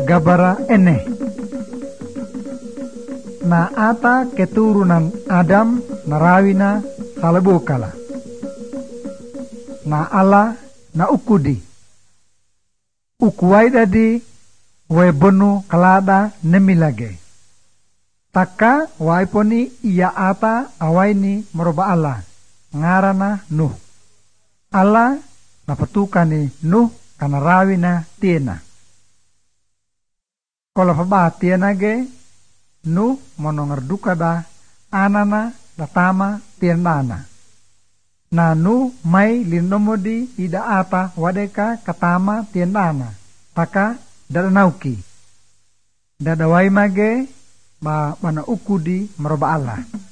gabara ene. Na ata keturunan Adam narawina salabukala. Na ala na ukudi. Ukuwai dadi webonu kalada nemilage. Taka waiponi iya ata awaini meroba ala. Ngarana Nuh. Ala napatukani Nuh kana rawina tiena. Kalau paba tiena ge Nuh monongerduka da anana datama tiendana. Na Nuh mai linomodi ida ata wadeka katama tiendana. Taka dada nauki. Dada wai mage ba bana ukudi meroba Allah.